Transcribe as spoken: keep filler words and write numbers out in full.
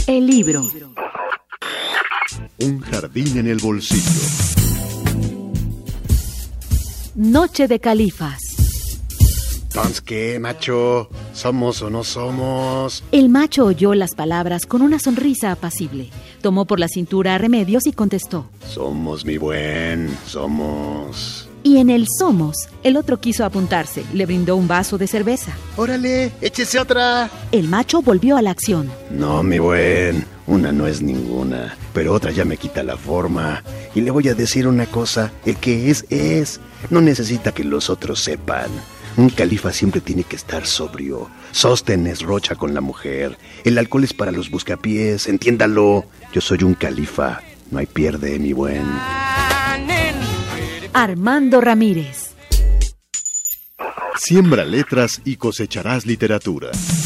El libro. Un jardín en el bolsillo. Noche de califas. ¿Entonces qué, macho? ¿Somos o no somos? El macho oyó las palabras con una sonrisa apacible. Tomó por la cintura a Remedios y contestó: Somos, mi buen, somos. Y en el somos, el otro quiso apuntarse. Le brindó un vaso de cerveza. ¡Órale, échese otra! El macho volvió a la acción. No, mi buen, una no es ninguna, pero otra ya me quita la forma. Y le voy a decir una cosa, el que es, es. No necesita que los otros sepan. Un califa siempre tiene que estar sobrio. Sóstenes rocha con la mujer. El alcohol es para los buscapiés, entiéndalo. Yo soy un califa, no hay pierde, mi buen. Armando Ramírez. Siembra letras y cosecharás literatura.